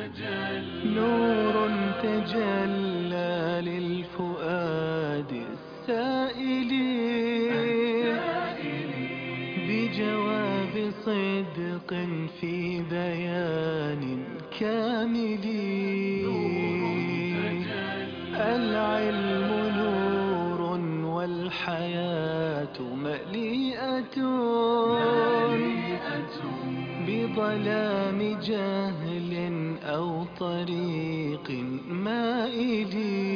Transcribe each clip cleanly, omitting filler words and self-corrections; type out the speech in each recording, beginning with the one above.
نور تجلى للفؤاد السائل بجواب صدق في بيان كامل. العلم نور والحياة مليئة بظلام جهل أو طريق مائل.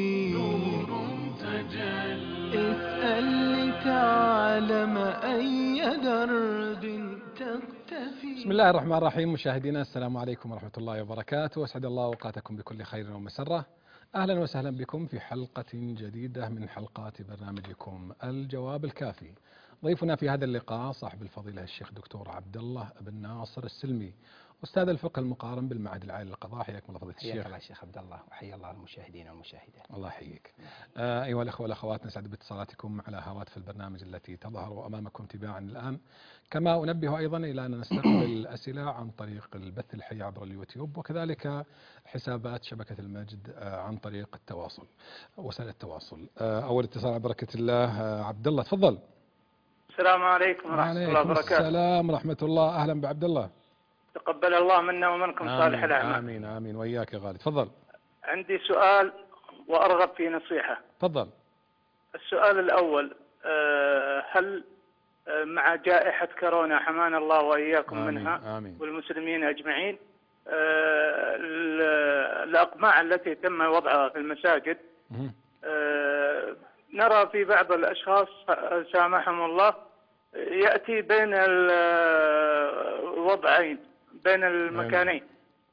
اسأل لتعلم أي درب تقتفي. بسم الله الرحمن الرحيم. مشاهدينا السلام عليكم ورحمة الله وبركاته، واسعد الله اوقاتكم بكل خير ومسرة. أهلا وسهلا بكم في حلقة جديدة من حلقات برنامجكم الجواب الكافي. ضيفنا في هذا اللقاء صاحب الفضيلة الشيخ دكتور عبد الله بن ناصر السلمي، أستاذ الفقه المقارن بالمعهد العالي للقضاء. حياكم الله فضيلة الشيخ. حياك الله شيخ عبد الله، وحيا الله المشاهدين والمشاهدات. الله يحييك. أيها الأخوة والأخوات، نسعد باتصالاتكم على هواتف البرنامج التي تظهر أمامكم تباعا الآن. كما أنبه أيضا إلى أن نستقبل الأسئلة عن طريق البث الحي عبر اليوتيوب، وكذلك حسابات شبكة المجد عن طريق التواصل، وسائل التواصل. أول اتصال على بركة الله، عبد الله تفضل. السلام عليكم ورحمة الله وبركاته. السلام ورحمة الله. أهلا بعبد الله. تقبل الله منا ومنكم صالح الأعمال. آمين آمين وإياك يا غالي. تفضل. عندي سؤال وأرغب في نصيحة. تفضل. السؤال الأول، هل مع جائحة كورونا حمانا الله وإياكم منها آمين. والمسلمين أجمعين، الأقماع التي تم وضعها في المساجد، نرى في بعض الأشخاص سامحهم الله يأتي بين الوضعين، بين المكانين.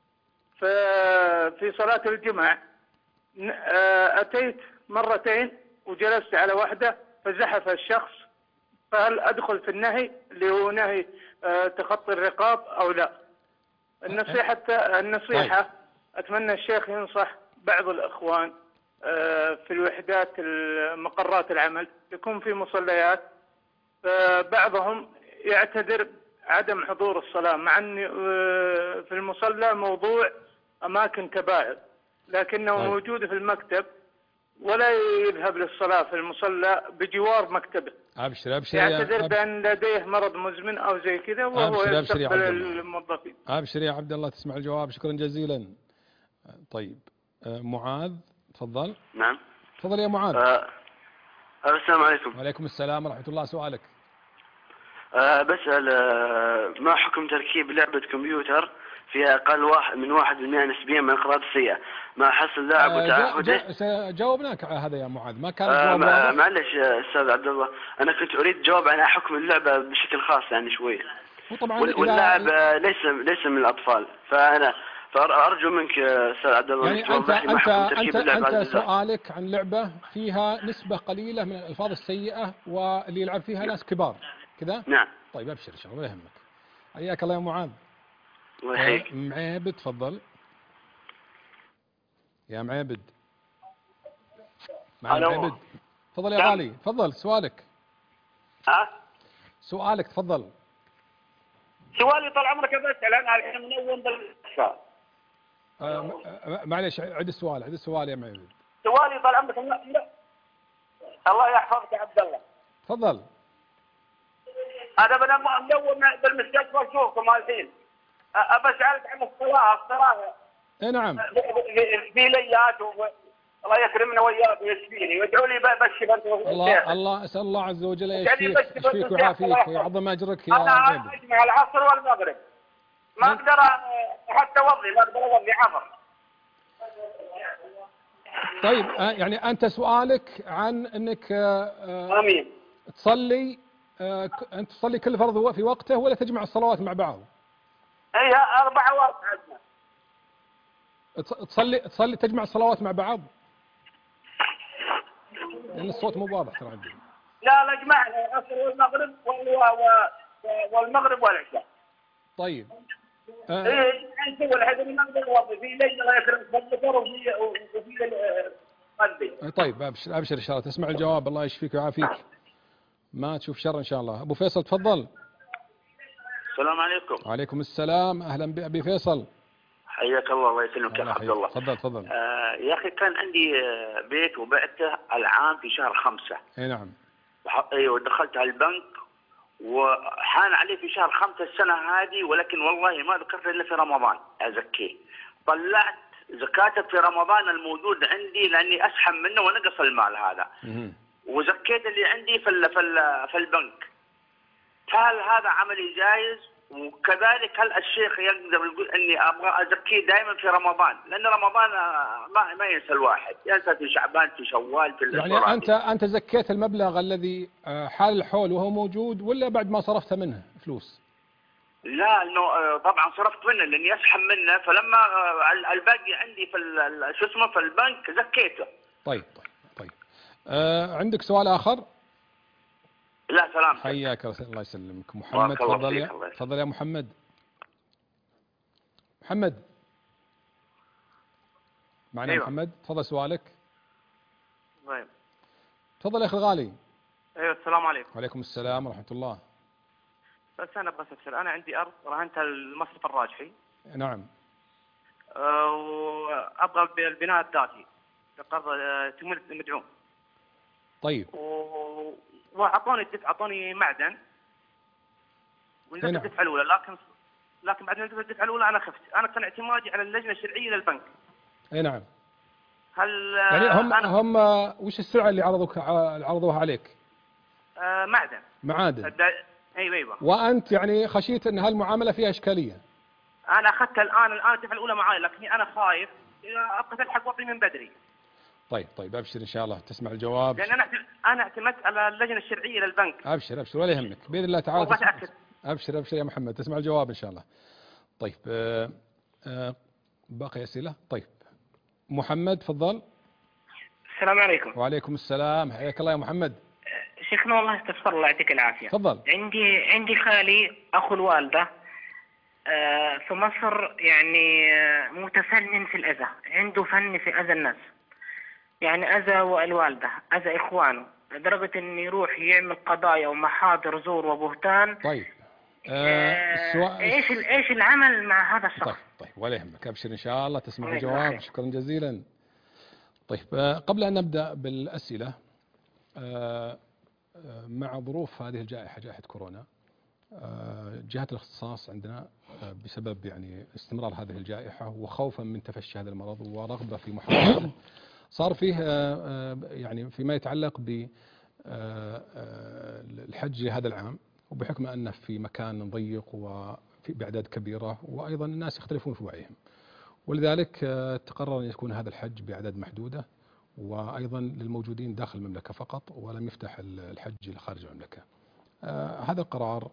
ففي صلاة الجمعة أتيت مرتين وجلست على واحدة فزحف الشخص، فهل أدخل في النهي اللي هو نهي تخطي الرقاب أو لا؟ النصيحة أتمنى الشيخ ينصح بعض الإخوان في الوحدات مقرات العمل، يكون في مصليات، فبعضهم يعتذر عدم حضور الصلاة، مع أن في المصلى موضوع أماكن كبائر، لكنه موجود في المكتب ولا يذهب للصلاة في المصلى بجوار مكتبه. أبشر يعتذر بأن لديه مرض مزمن أو زي كذا، وهو يستقبل الموظفين. أبشر يا عبد الله، تسمع الجواب. شكرا جزيلا. طيب معاذ تفضل. نعم تفضل يا معاذ. السلام عليكم. وعليكم السلام ورحمة الله. سؤالك. بسأل ما حكم تركيب لعبة كمبيوتر فيها أقل من 1% نسبيا من الأغراض السيئة مع حصل لاعب وتعهده؟ جاوبناك على هذا يا معاذ، ما كان الجواب واضح. معلش أستاذ عبد الله، أنا كنت أريد جواب عن حكم اللعبة بشكل خاص يعني شوية. واللاعب ليس من الأطفال، فأرجو منك أستاذ عبد الله يعني أنت سؤالك عن لعبة فيها نسبة قليلة من الألفاظ السيئة واللي يلعب فيها ناس كبار كذا؟ نعم. طيب أبشر إن شاء الله ولا يهمك. حياك الله يا معاذ. الله يحييك. معيبد تفضل. يا معيبد. معيبد تفضل يا غالي. تفضل سؤالك. سؤالك تفضل. سؤالي طال عمرك بسأل أنا الحين منون بالإحصاء. معليش عد السؤال يا معيبد. سؤالي طال عمرك الله يحفظك يا عبد الله. تفضل. أنا منون بالمستشفى أشوفكم الحين. أسألك عن الصلاة. إيه نعم. في ليات الله يكرمنا وياك ويشفيني وادعوا لي بشفى انت. الله اسال الله عز وجل يشفيك ويعافيك ويعظم اجرك يا انا اجمع العصر والمغرب ما اقدر حتى اوضي، ما اقدر اوضي عمر. طيب يعني انت سؤالك عن انك امين تصلي انت تصلي كل فرض في وقته ولا تجمع الصلوات مع بعض؟ اي 4 وقت عندنا. تصلي تجمع الصلوات مع بعض؟ لأن الصوت مو واضح ترى عندي. لا جمعنا العصر والمغرب والمغرب والعشاء. طيب. ايه نسوي الحين ما نقدر نوظف في ليل الله يكرمك بالذكر وفي قلبي. طيب ابشر ان شاء الله تسمع الجواب. الله يشفيك ويعافيك. ما تشوف شر ان شاء الله. ابو فيصل تفضل. السلام عليكم. وعليكم السلام. اهلا بأبي فيصل. حياك الله. الله يسلمك يا عبد الله. تفضل. يا اخي كان عندي بيت وبعته العام في شهر 5. اي نعم. ايوه دخلت على البنك وحان عليه في شهر 5 السنه هذه، ولكن والله ما ذكرت الا في رمضان ازكيه. طلعت زكاته في رمضان الموجود عندي لاني اسحب منه ونقص المال هذا. وزكيت اللي عندي في البنك. هل هذا عملي جائز؟ وكذلك هل الشيخ يقدر يقول اني ابغى ازكيه دائما في رمضان؟ لان رمضان ما ينسى الواحد، ينسى في شعبان في شوال في يعني انت زكيت المبلغ الذي حال الحول وهو موجود ولا بعد ما صرفت منه فلوس؟ لا انه طبعا صرفت منه لاني اسحب منه، فلما الباقي عندي في اسمه في البنك زكيته. طيب. عندك سؤال اخر؟ لا سلام. حياك الله يسلمك. محمد تفضل يا محمد. معنا. أيوة. محمد تفضل سؤالك. طيب تفضل يا اخي الغالي. ايوه السلام عليكم. وعليكم السلام ورحمة الله. بس انا ابغى استفسر، انا عندي ارض رهنتها المصرف الراجحي. نعم. وابغى البناء الذاتي بقرض تمويل مدعوم. طيب. اعطوني معدن ونزلت الدفعه الاولى، لكن بعد ما نزلت الدفعه الاولى انا خفت. انا كان اعتمادي على اللجنه الشرعيه للبنك. اي نعم. هل يعني هم وش السلعه اللي عرضوها عليك؟ معادن. ايوه. وانت يعني خشيت ان هالمعامله فيها اشكاليه. انا اخذتها الان الدفعه الاولى معاي، لكن انا خايف ابغى تلحق وطني من بدري. طيب ابشر ان شاء الله تسمع الجواب. لان انا اعتمدت على اللجنه الشرعيه للبنك. ابشر ولا يهمك باذن الله تعالى. ابشر يا محمد تسمع الجواب ان شاء الله. طيب باقي اسئله؟ طيب محمد تفضل. السلام عليكم. وعليكم السلام. حياك الله يا محمد. شيخنا والله استغفر الله يعطيك العافيه. تفضل. عندي خالي اخو الوالده في مصر، يعني متفنن في الاذى، عنده فن في اذى الناس، يعني اذى الوالده، اذى اخوانه، لدرجه انه يروح يعمل قضايا ومحاضر زور وبهتان. طيب ايش العمل مع هذا الشخص؟ طيب ولا يهمك، ابشر ان شاء الله تسمع الجواب. شكرا جزيلا. طيب قبل ان نبدا بالاسئله، مع ظروف هذه الجائحه، جائحه كورونا، جهات الاختصاص عندنا بسبب يعني استمرار هذه الجائحه وخوفا من تفشي هذا المرض ورغبه في محاربته، صار فيه يعني فيما يتعلق بالحج هذا العام، وبحكم أنه في مكان ضيق وفي بأعداد كبيرة، وأيضا الناس يختلفون في وعيهم، ولذلك تقرر أن يكون هذا الحج بأعداد محدودة، وأيضا للموجودين داخل المملكة فقط، ولم يفتح الحج لخارج المملكة. هذا القرار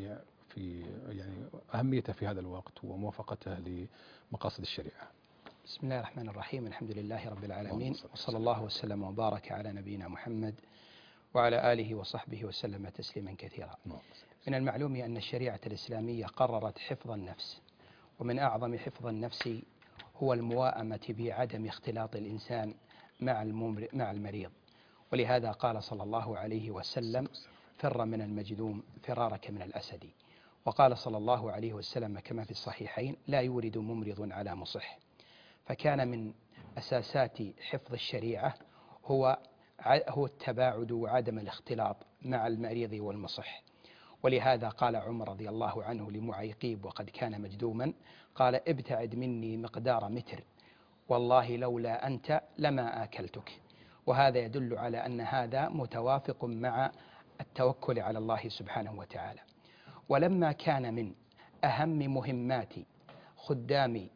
في يعني أهميته في هذا الوقت وموافقته لمقاصد الشريعة. بسم الله الرحمن الرحيم. الحمد لله رب العالمين، وصلى الله وسلم وبارك على نبينا محمد وعلى آله وصحبه وسلم تسليما كثيرا. من المعلوم أن الشريعة الإسلامية قررت حفظ النفس، ومن أعظم حفظ النفس هو المواءمة بعدم اختلاط الإنسان مع المريض، ولهذا قال صلى الله عليه وسلم: فر من المجذوم فرارك من الأسد. وقال صلى الله عليه وسلم كما في الصحيحين: لا يورد ممرض على مصح. فكان من أساسات حفظ الشريعة هو التباعد وعدم الاختلاط مع المريض والمصح. ولهذا قال عمر رضي الله عنه لمعيقيب وقد كان مجذوما، قال: ابتعد مني مقدار متر، والله لولا أنت لما آكلتك. وهذا يدل على أن هذا متوافق مع التوكل على الله سبحانه وتعالى. ولما كان من أهم مهمات خدام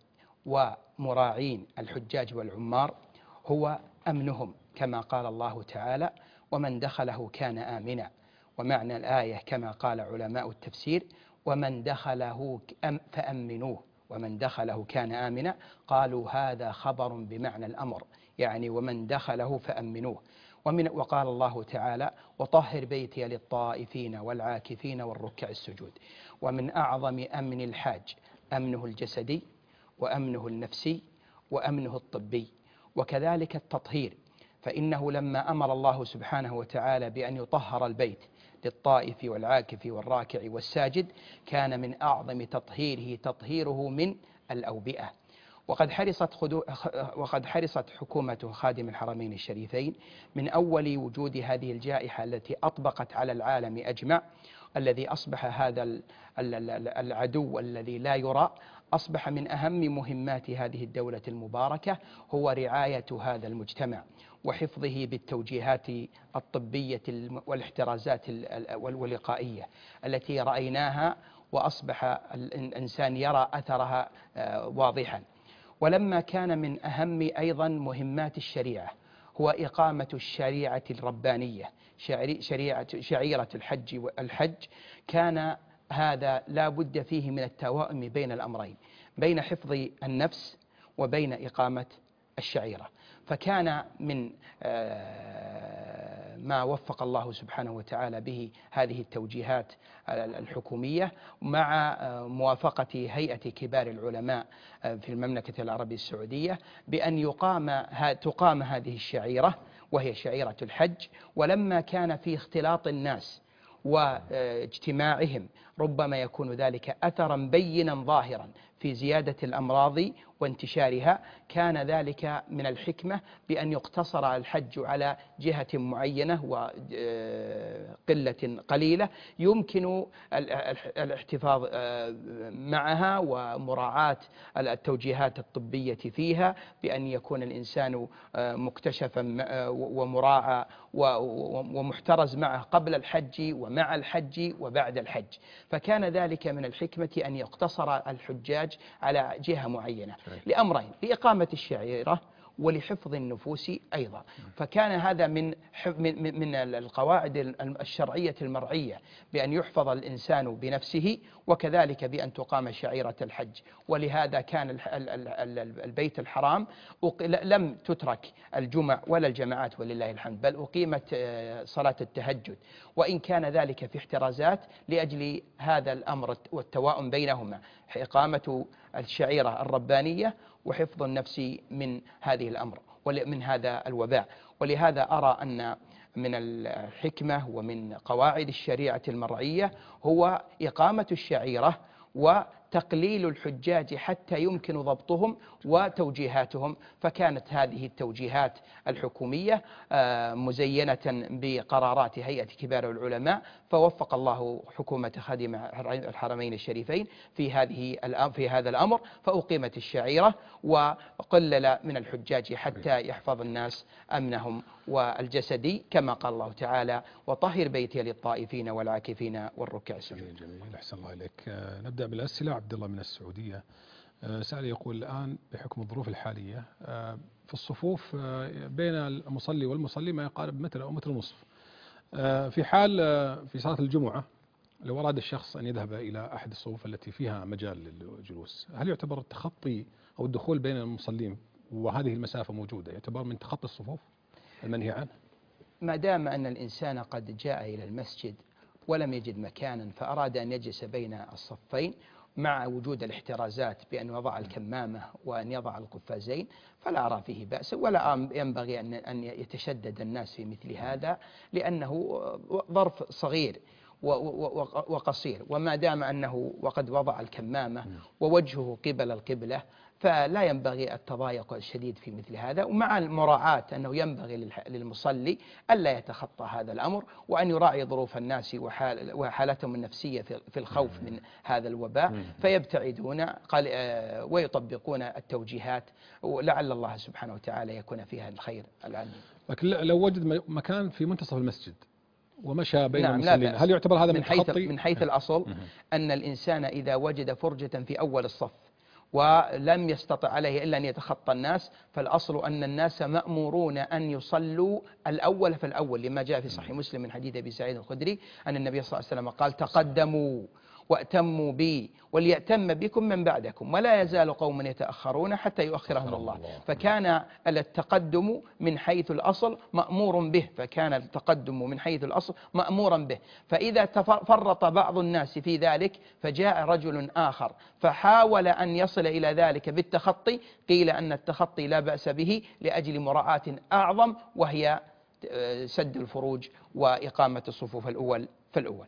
ومراعين الحجاج والعمار هو أمنهم، كما قال الله تعالى: ومن دخله كان آمنا. ومعنى الآية كما قال علماء التفسير: ومن دخله فأمنوه، ومن دخله كان آمنا. قالوا هذا خبر بمعنى الأمر، يعني ومن دخله فأمنوه. وقال الله تعالى: وطهر بيتي للطائفين والعاكفين والركع السجود. ومن أعظم أمن الحاج أمنه الجسدي، وأمنه النفسي، وأمنه الطبي، وكذلك التطهير، فإنه لما أمر الله سبحانه وتعالى بأن يطهر البيت للطائف والعاكف والراكع والساجد، كان من أعظم تطهيره تطهيره من الأوبئة. وقد حرصت حكومة خادم الحرمين الشريفين من أول وجود هذه الجائحة التي أطبقت على العالم أجمع، الذي أصبح هذا العدو الذي لا يرى، أصبح من أهم مهمات هذه الدولة المباركة هو رعاية هذا المجتمع وحفظه بالتوجيهات الطبية والاحترازات والوقائية التي رأيناها، وأصبح الإنسان يرى أثرها واضحا. ولما كان من أهم أيضا مهمات الشريعة هو إقامة الشريعة الربانية، شعيرة الحج، كان هذا لا بد فيه من التوائم بين الأمرين، بين حفظ النفس وبين إقامة الشعيرة. فكان من ما وفق الله سبحانه وتعالى به هذه التوجيهات الحكومية مع موافقة هيئة كبار العلماء في المملكة العربية السعودية بأن تقام هذه الشعيرة، وهي شعيرة الحج. ولما كان في اختلاط الناس واجتماعهم ربما يكون ذلك أثرا بينا ظاهرا في زيادة الأمراض وانتشارها، كان ذلك من الحكمة بأن يقتصر الحج على جهة معينة وقلة قليلة يمكن الاحتفاظ معها ومراعاة التوجيهات الطبية فيها، بأن يكون الإنسان مكتشفا ومراعى ومحترز معه قبل الحج ومع الحج وبعد الحج. فكان ذلك من الحكمة أن يقتصر الحجاج على جهة معينة لأمرين: لإقامة الشعيرة ولحفظ النفوس أيضا. فكان هذا من القواعد الشرعية المرعية بأن يحفظ الإنسان بنفسه، وكذلك بأن تقام شعيرة الحج. ولهذا كان البيت الحرام لم تترك الجمع ولا الجماعات ولله الحمد، بل أقيمت صلاة التهجد، وإن كان ذلك في احترازات لأجل هذا الأمر والتواؤم بينهما، إقامة الشعيرة الربانية وحفظ النفس من هذه الأمر ومن هذا الوباء. ولهذا أرى أن من الحكمة ومن قواعد الشريعة المرعية هو إقامة الشعيرة وتقليل الحجاج حتى يمكن ضبطهم وتوجيهاتهم. فكانت هذه التوجيهات الحكومية مزينة بقرارات هيئة كبار العلماء، فوفق الله حكومة خادم الحرمين الشريفين في هذا الأمر، فأقيمت الشعيرة وقلل من الحجاج حتى يحفظ الناس أمنهم والجسدي، كما قال الله تعالى: وطهر بيتي للطائفين والعاكفين والركع السجود. جميل، أحسن الله إليك. نبدأ بالأسئلة. عبد الله من السعودية سأل يقول: الآن بحكم الظروف الحالية في الصفوف بين المصلي والمصلي ما يقارب متر أو متر ونصف، في حال في صلاة الجمعة لو أراد الشخص أن يذهب إلى أحد الصفوف التي فيها مجال للجلوس، هل يعتبر التخطي أو الدخول بين المصلين وهذه المسافة موجودة يعتبر من تخطي الصفوف المنهي عنه؟ ما دام أن الإنسان قد جاء إلى المسجد ولم يجد مكانا فأراد أن يجلس بين الصفين مع وجود الاحترازات بأن يضع الكمامة وأن يضع القفازين، فلا أرى فيه بأس، ولا ينبغي أن يتشدد الناس في مثل هذا، لأنه ظرف صغير وقصير. وما دام أنه وقد وضع الكمامة ووجهه قبل القبلة فلا ينبغي التضايق الشديد في مثل هذا، ومع المراعاة أنه ينبغي للمصلي ألا يتخطى هذا الأمر، وأن يراعي ظروف الناس وحالتهم النفسية في الخوف من هذا الوباء، فيبتعدون ويطبقون التوجيهات، ولعل الله سبحانه وتعالى يكون فيها الخير العظيم. لكن لو وجد مكان في منتصف المسجد ومشى بين المصلين، هل يعتبر هذا من تخطي؟ من حيث الأصل أن الإنسان إذا وجد فرجة في أول الصف ولم يستطع عليه إلا أن يتخطى الناس، فالأصل أن الناس مأمورون أن يصلوا الأول فالأول، لما جاء في صحيح مسلم من حديث أبي سعيد الخدري أن النبي صلى الله عليه وسلم قال: تقدموا وأتموا بي وليأتم بكم من بعدكم ولا يزال قوم يتأخرون حتى يؤخرهم الله. فكان التقدم من حيث الأصل مأمور به، فكان التقدم من حيث الأصل مأمورا به. فإذا فرط بعض الناس في ذلك فجاء رجل آخر فحاول أن يصل إلى ذلك بالتخطي، قيل أن التخطي لا بأس به لأجل مراعاة أعظم، وهي سد الفروج وإقامة الصفوف الأول فالأول.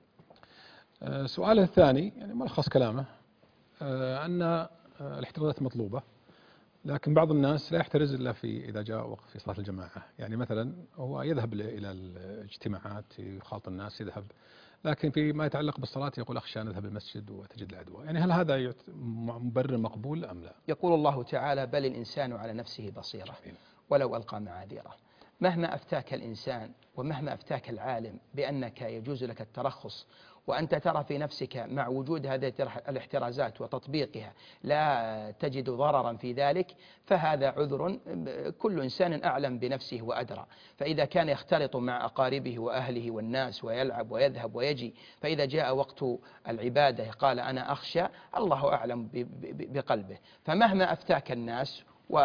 سؤاله الثاني يعني ملخص كلامه أن الاحترازات مطلوبة، لكن بعض الناس لا يحترز إلا إذا جاء وقت في صلاة الجماعة، يعني مثلا هو يذهب إلى الاجتماعات يخاطب الناس يذهب، لكن فيما يتعلق بالصلاة يقول أخشى أن أذهب المسجد وتجد العدوى. يعني هل هذا مبرر مقبول أم لا؟ يقول الله تعالى: بل الإنسان على نفسه بصيرة ولو ألقى معاذيره. مهما أفتاك الإنسان ومهما أفتاك العالم بأنك يجوز لك الترخص، وأنت ترى في نفسك مع وجود هذه الاحترازات وتطبيقها لا تجد ضررا في ذلك، فهذا عذر، كل إنسان أعلم بنفسه وأدرى. فإذا كان يختلط مع أقاربه وأهله والناس ويلعب ويذهب ويجي، فإذا جاء وقت العبادة قال أنا أخشى، الله أعلم بقلبه. فمهما أفتاك الناس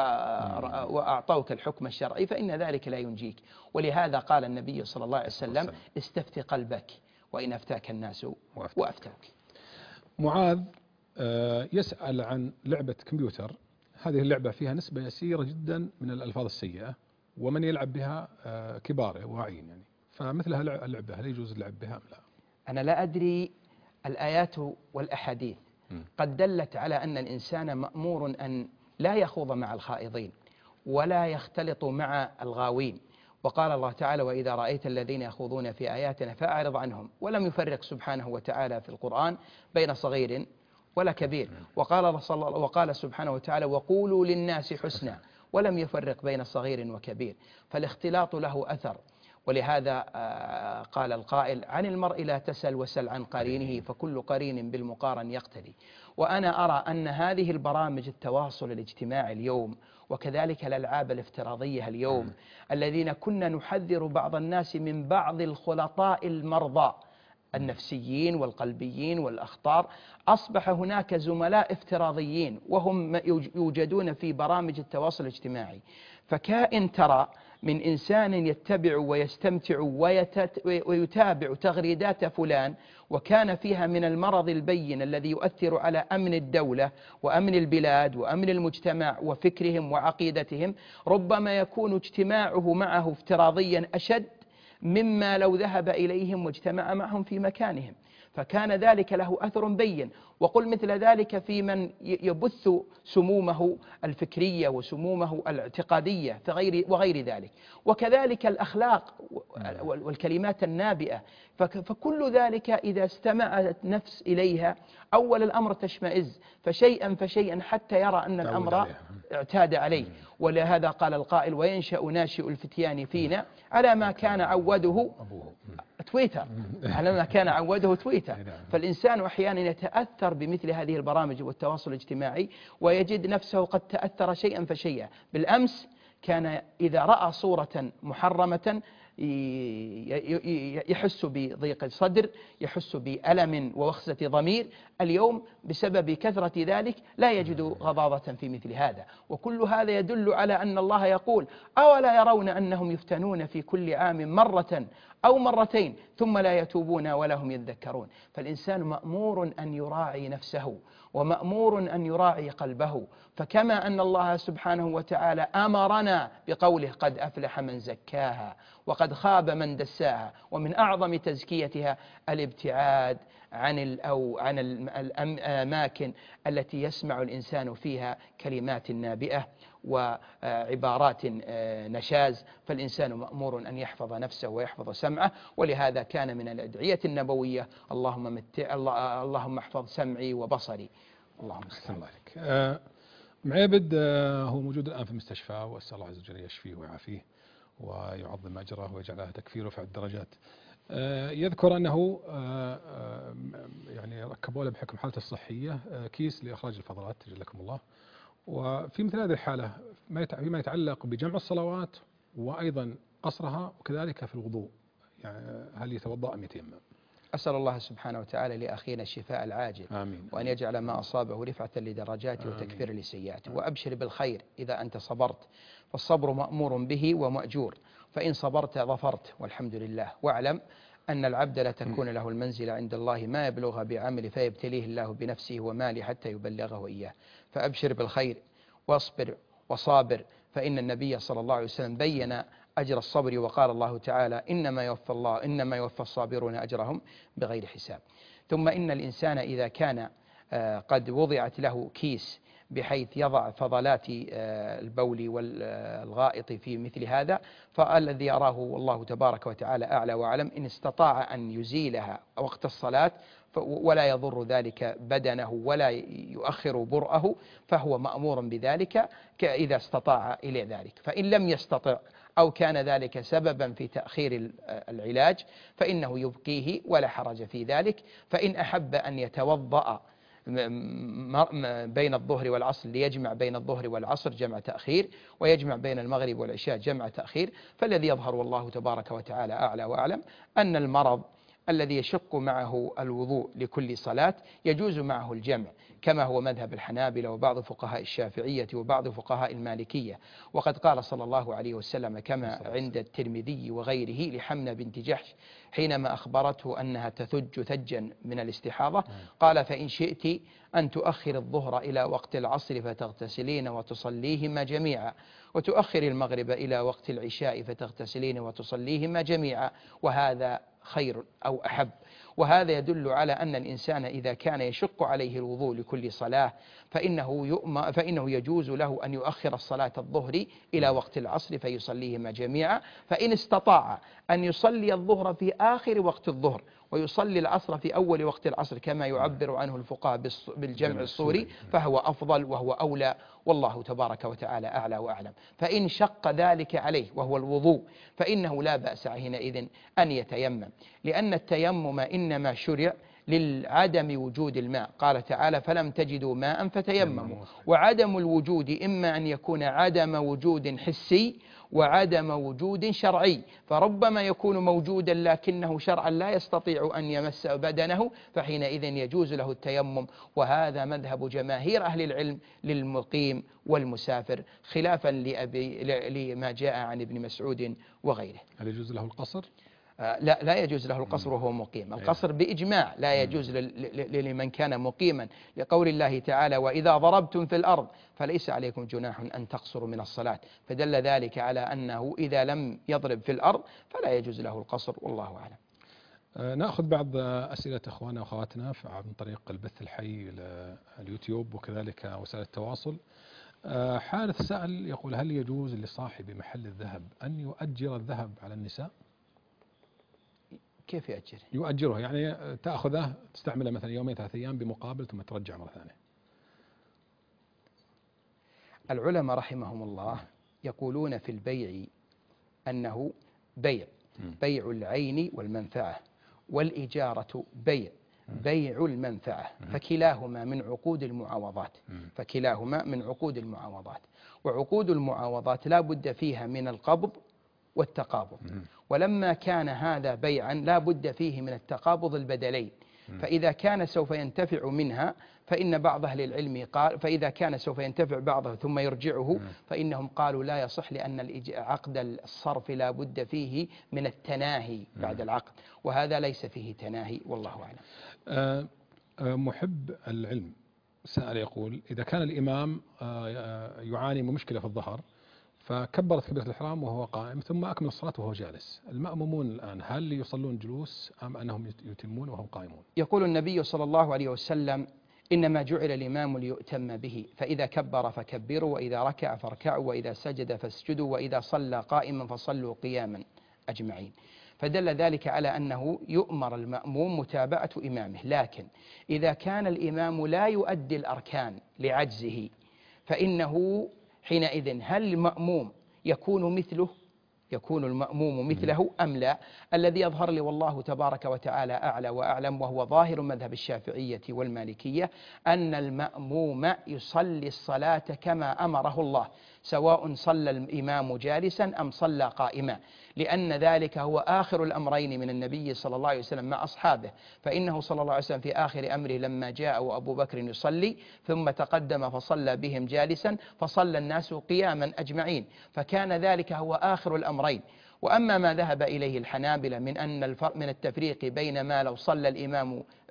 وأعطوك الحكم الشرعي فإن ذلك لا ينجيك. ولهذا قال النبي صلى الله عليه وسلم: استفت قلبك وإن أفتاك الناس وأفتوك. معاذ يسأل عن لعبة كمبيوتر، هذه اللعبة فيها نسبة يسيرة جدا من الألفاظ السيئة، ومن يلعب بها كبار واعيين، يعني فمثل اللعبة هل يجوز اللعب بها أم لا؟ أنا لا أدري، الآيات والأحاديث قد دلت على أن الإنسان مأمور أن لا يخوض مع الخائضين ولا يختلط مع الغاوين. وقال الله تعالى: وإذا رأيت الذين يخوضون في آياتنا فأعرض عنهم. ولم يفرق سبحانه وتعالى في القرآن بين صغير ولا كبير. وقال سبحانه وتعالى: وقولوا للناس حسنا، ولم يفرق بين صغير وكبير. فالاختلاط له أثر. ولهذا قال القائل: عن المرء لا تسل وسل عن قرينه، فكل قرين بالمقارن يقتدي. وأنا أرى أن هذه البرامج التواصل الاجتماعي اليوم، وكذلك الألعاب الافتراضية اليوم، الذين كنا نحذر بعض الناس من بعض الخلطاء المرضى النفسيين والقلبيين والأخطار، أصبح هناك زملاء افتراضيين وهم يوجدون في برامج التواصل الاجتماعي. فكائن ترى من إنسان يتبع ويستمتع ويتابع تغريدات فلان، وكان فيها من المرض البين الذي يؤثر على أمن الدولة وأمن البلاد وأمن المجتمع وفكرهم وعقيدتهم، ربما يكون اجتماعه معه افتراضيا أشد مما لو ذهب إليهم واجتمع معهم في مكانهم. فكان ذلك له أثر بين. وقل مثل ذلك في من يبث سمومه الفكرية وسمومه الاعتقادية وغير ذلك. وكذلك الأخلاق والكلمات النابئة. فكل ذلك إذا استمعت نفس إليها أول الأمر تشمئز، فشيئا فشيئا حتى يرى أن الأمر اعتاد عليه. ولهذا قال القائل: وينشأ ناشئ الفتيان فينا على ما كان عوده تويتر، على ما كان عوده تويتر. فالإنسان أحيانا يتأثر بمثل هذه البرامج والتواصل الاجتماعي ويجد نفسه قد تأثر شيئا فشيئا. بالأمس كان إذا رأى صورة محرمة يحس بضيق صدر، يحس بألم ووخزة ضمير. اليوم بسبب كثرة ذلك لا يجد غضاضة في مثل هذا. وكل هذا يدل على أن الله يقول: أولا يرون أنهم يفتنون في كل عام مرة أو مرتين ثم لا يتوبون ولا هم يذكرون. فالإنسان مأمور أن يراعي نفسه ومأمور أن يراعي قلبه. فكما أن الله سبحانه وتعالى أمرنا بقوله: قد أفلح من زكاها وقد خاب من دساها. ومن أعظم تزكيتها الابتعاد عن الأماكن التي يسمع الإنسان فيها كلمات نابئة وعبارات نشاز. فالإنسان مأمور أن يحفظ نفسه ويحفظ سمعه. ولهذا كان من الأدعية النبوية: اللهم احفظ سمعي وبصري. اللهم أحسن الله عليك. معيبد هو موجود الآن في المستشفى، وأسأل الله عز وجل يشفيه ويعافيه ويعظم أجره ويجعلها تكفير ويرفع الدرجات. يذكر أنه يعني ركبوا له بحكم حالته الصحية كيس لإخراج الفضلات جزاكم الله. وفي مثل هذه الحالة فيما يتعلق بجمع الصلوات وأيضا قصرها وكذلك في الوضوء، يعني هل يتوضأ أم يتيمم؟ أسأل الله سبحانه وتعالى لأخينا الشفاء العاجل. آمين. وأن يجعل ما أصابه رفعة لدرجاته وتكفير لسيئاته. وأبشر بالخير إذا أنت صبرت، فالصبر مأمور به ومأجور، فإن صبرت ظفرت والحمد لله. واعلم أن العبد لا تكون له المنزل عند الله ما يبلغها بعمل فيبتليه الله بنفسه وماله حتى يبلغه إياه. فأبشر بالخير واصبر وصابر، فإن النبي صلى الله عليه وسلم بين أجر الصبر وقال الله تعالى: إنما يوفى الصابرون أجرهم بغير حساب. ثم إن الإنسان إذا كان قد وضعت له كيس بحيث يضع فضلات البول والغائط في مثل هذا، فالذي يراه والله تبارك وتعالى أعلى وأعلم إن استطاع أن يزيلها وقت الصلاة ولا يضر ذلك بدنه ولا يؤخر برأه فهو مأمور بذلك إذا استطاع إلى ذلك. فإن لم يستطع أو كان ذلك سببا في تأخير العلاج فإنه يبقيه ولا حرج في ذلك. فإن أحب أن يتوضأ بين الظهر والعصر ليجمع بين الظهر والعصر جمع تأخير، ويجمع بين المغرب والعشاء جمع تأخير، فالذي يظهر والله تبارك وتعالى أعلى وأعلم أن المرض الذي يشق معه الوضوء لكل صلاة يجوز معه الجمع، كما هو مذهب الحنابلة وبعض فقهاء الشافعية وبعض فقهاء المالكية. وقد قال صلى الله عليه وسلم كما عند الترمذي وغيره لحمنة بنت جحش حينما أخبرته أنها تثج ثجا من الاستحاضة، قال: فإن شئت أن تؤخر الظهر إلى وقت العصر فتغتسلين وتصليهما جميعا، وتؤخر المغرب إلى وقت العشاء فتغتسلين وتصليهما جميعا، وهذا خير أو أحب. وهذا يدل على أن الإنسان إذا كان يشق عليه الوضوء لكل صلاة فإنه يجوز له أن يؤخر الصلاة الظهر إلى وقت العصر فيصليهما جميعا. فإن استطاع أن يصلي الظهر في آخر وقت الظهر ويصلي العصر في أول وقت العصر كما يعبر عنه الفقهاء بالجمع الصوري فهو أفضل وهو أولى، والله تبارك وتعالى أعلى وأعلم. فإن شق ذلك عليه وهو الوضوء فإنه لا بأس حينئذ أن يتيمم، لأن التيمم إنما شرع لعدم وجود الماء. قال تعالى: فلم تجدوا ماء فتيمموا. وعدم الوجود إما أن يكون عدم وجود حسي وعدم وجود شرعي، فربما يكون موجودا لكنه شرعا لا يستطيع أن يمس بدنه، فحينئذ يجوز له التيمم. وهذا مذهب جماهير أهل العلم للمقيم والمسافر، خلافا لما جاء عن ابن مسعود وغيره. هل يجوز له القصر؟ لا يجوز له القصر وهو مقيم. القصر بإجماع لا يجوز لمن كان مقيما، لقول الله تعالى: وإذا ضربتم في الأرض فليس عليكم جناح أن تقصروا من الصلاة، فدل ذلك على أنه إذا لم يضرب في الأرض فلا يجوز له القصر، والله أعلم. نأخذ بعض أسئلة أخواننا وأخواتنا عن طريق البث الحي اليوتيوب وكذلك وسائل التواصل. حارث سأل يقول: هل يجوز لصاحب محل الذهب أن يؤجر الذهب على النساء؟ كيف يؤجره؟ يؤجره يعني تأخذه تستعمله مثلا يومين 3 أيام بمقابل ثم ترجع مرة ثانية. العلماء رحمهم الله يقولون في البيع أنه بيع العين والمنفعة، والإجارة بيع المنفعة، فكلاهما من عقود المعاوضات. وعقود المعاوضات لا بد فيها من القبض والتقابض، ولما كان هذا بيعا لا بد فيه من التقابض البدلين. فإذا كان سوف ينتفع منها فإن بعض أهل العلم قال، فإذا كان سوف ينتفع بعضه ثم يرجعه فإنهم قالوا لا يصح، لأن عقد الصرف لا بد فيه من التناهي بعد العقد، وهذا ليس فيه تناهي، والله أعلم. محب العلم سأل يقول: إذا كان الإمام يعاني من مشكلة في الظهر فكبر تكبيرة الإحرام وهو قائم ثم أكمل الصلاة وهو جالس، المأمومون الآن هل يصلون جلوس أم أنهم يتمون وهم قائمون؟ يقول النبي صلى الله عليه وسلم: إنما جعل الإمام ليؤتم به، فإذا كبر فكبروا، وإذا ركع فاركعوا، وإذا سجد فاسجدوا، وإذا صلى قائما فصلوا قياما أجمعين. فدل ذلك على أنه يؤمر المأموم متابعة إمامه. لكن إذا كان الإمام لا يؤدي الأركان لعجزه فإنه حينئذ هل المأموم يكون المأموم مثله أم لا؟ الذي يظهر لي والله تبارك وتعالى أعلى وأعلم وهو ظاهر مذهب الشافعية والمالكية أن المأموم يصلي الصلاة كما أمره الله، سواء صلى الإمام جالسا أم صلى قائما، لأن ذلك هو آخر الأمرين من النبي صلى الله عليه وسلم مع أصحابه. فإنه صلى الله عليه وسلم في آخر أمره لما جاء وأبو بكر يصلي ثم تقدم فصلى بهم جالسا فصلى الناس قياما أجمعين، فكان ذلك هو آخر الأمرين. وأما ما ذهب إليه الحنابلة من أن من التفريق بين ما لو صلى الإمام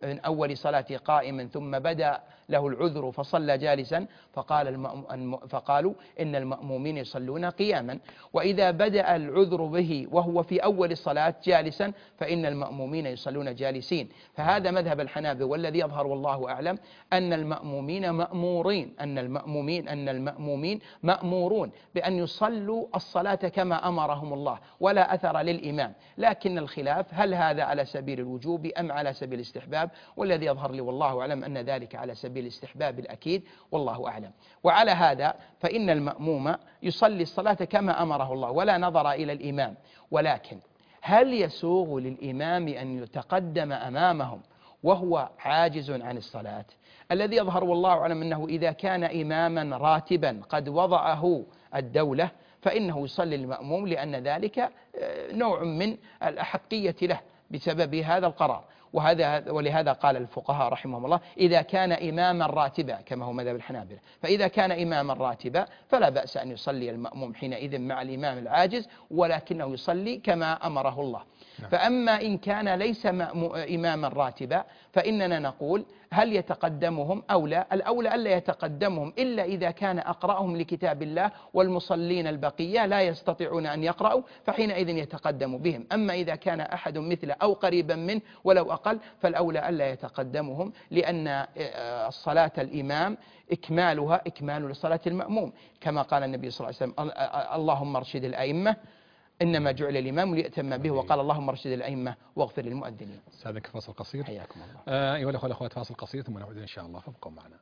من أول صلاته قائما ثم بدأ له العذر فصلى جالسا فقالوا إن المأمومين يصلون قياما، وإذا بدأ العذر به وهو في أول الصلاة جالسا فإن المأمومين يصلون جالسين. فهذا مذهب الحنابلة، والذي يظهر والله أعلم أن المأمومين مأمورين، أن المأمومين مأمورون بأن يصلوا الصلاة كما أمرهم الله ولا أثر للإمام، لكن الخلاف هل هذا على سبيل الوجوب أم على سبيل الاستحباب، والذي يظهر لي والله أعلم أن ذلك على سبيل الاستحباب الأكيد والله أعلم. وعلى هذا فإن المأموم يصلي الصلاة كما أمره الله ولا نظر إلى الإمام، ولكن هل يسوغ للإمام أن يتقدم أمامهم وهو عاجز عن الصلاة؟ الذي يظهر والله أعلم أنه إذا كان إماما راتبا قد وضعه الدولة فإنه يصلي المأموم، لأن ذلك نوع من الأحقية له بسبب هذا القرار. ولهذا قال الفقهاء رحمهم الله إذا كان إماما راتبا كما هو مذهب الحنابلة، فإذا كان إماما راتبا فلا بأس أن يصلي المأموم حينئذ مع الإمام العاجز، ولكنه يصلي كما أمره الله. فأما إن كان ليس إماما راتبا فإننا نقول هل يتقدمهم أو لا؟ الأولى ألا يتقدمهم إلا إذا كان أقرأهم لكتاب الله، والمصلين البقية لا يستطيعون أن يقرأوا فحينئذ يتقدم بهم. أما إذا كان أحد مثله أو قريبا منه ولو أقل فالأولى ألا يتقدمهم، لأن الصلاة الإمام إكمالها إكمال لصلاة المأموم، كما قال النبي صلى الله عليه وسلم اللهم ارشد الأئمة إنما جعل الإمام ليأتم به، وقال اللهم ارشد الأئمة واغفر للمؤذنين. سادك فاصل قصير. حياكم الله. أيها الأخوة والأخوات فاصل قصير ثم نعود إن شاء الله، فابقوا معنا.